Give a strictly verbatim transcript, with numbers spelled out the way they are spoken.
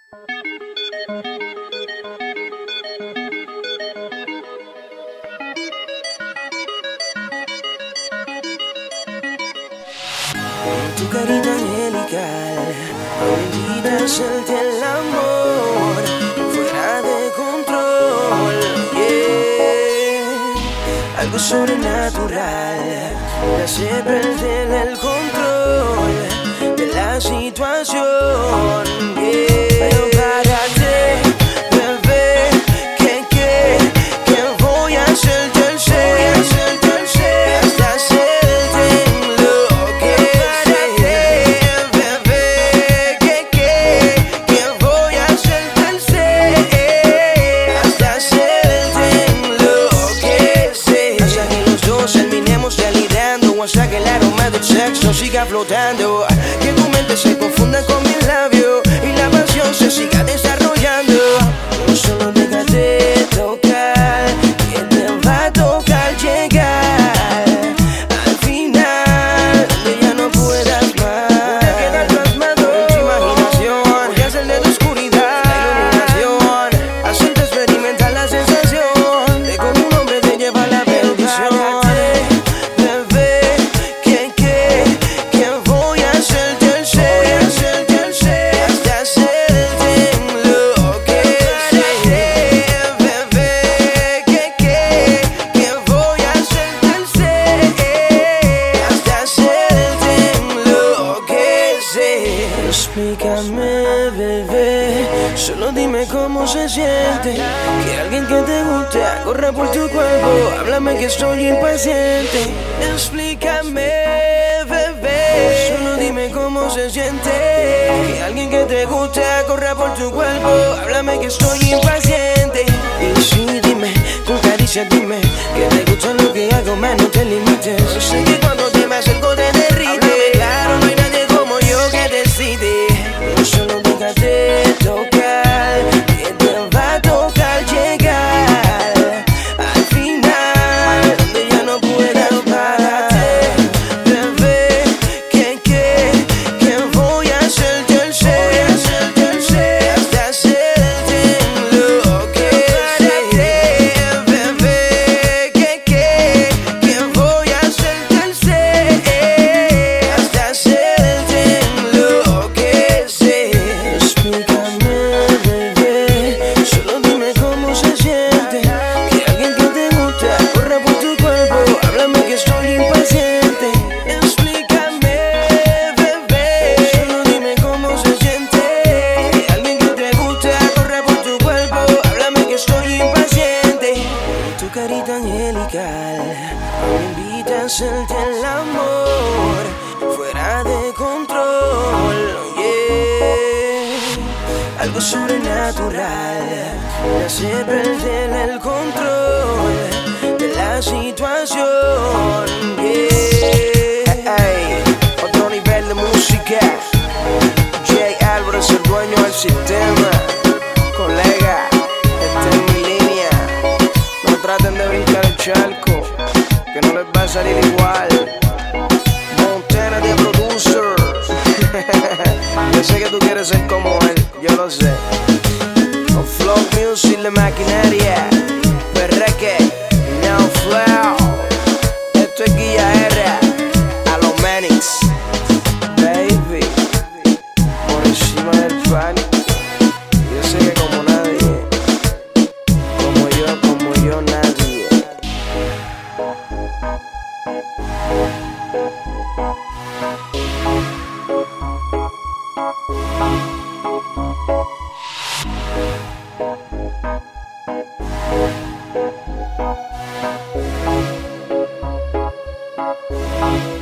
Tu carita angelical me invita a hacerte el amor fuera de control, yeah. Algo sobrenatural me hace perder el control de la situación, yeah. Pero párate, bebé, que, que, que voy a hacerte el ser, hasta hacerte enloquecer. Bebé, que, que, que voy a hacerte el ser, hasta hacerte enloquecer. Hasta que los dos terminemos delirando, o hasta que el aroma del sexo siga flotando, que tu mente se confunda con mi labio y la pasión se siga desarrollando. Solo déjate tocar, que te va a tocar llegar al final, donde ya no puedas más. Voy a quedar plasmado en tu imaginación, voy a hacer de tu oscuridad la iluminación, hacerte experimentar la sensación de como un hombre te lleva a la perdición. Bebé, que, que, que voy a hacerte el ser, hasta hacerte enloquecer. Bebé, que, que, que voy a hacerte el ser, hasta hacerte enloquecer. Explícame, bebé, solo dime cómo se siente que alguien que te guste corra por tu cuerpo. Háblame que estoy impaciente. Explícame, bebé, solo dime cómo se siente que alguien que te guste corra por tu cuerpo. Háblame que estoy impaciente. Y sí, dime, con caricia dime que te gusta lo que hago, más no te limites. Sé que cuando te me acerco te derrite. Háblame claro, no hay nadie como yo que decide. Solo déjate tocar, que te va a tocar llegar al final, donde ya no puedas parar. Bebé, que, que, que voy a hacerte el ser, hasta hacerte enloquecer. Bebé, que, que, que voy a hacerte el ser, hasta hacerte enloquecer. Explícame, bebé, solo dime cómo se siente que alguien que te gusta corra por tu cuerpo. Háblame que estoy impaciente. Explícame, bebé, solo dime cómo se siente que alguien que te gusta corra por tu cuerpo. Háblame que estoy impaciente. Tu carita angelical me invita a hacerte el amor fuera de control, yeah. Algo sobrenatural me hace perder el control de la situación, yeah. Hey, otro nivel de música. Jay Álvarez, el dueño del sistema. Colega, esta es mi línea. No traten de brincar el charco, que no les va a salir igual. Montana de producer. Yo sé que tú quieres ser como él, yo lo sé. Con Flow Music, la maquinaria, Perreque, Now Flow. Esto es Guilla R, a los Manix, baby, por encima del pan. Yo sé que como nadie, como yo, como yo, nadie. Thank you.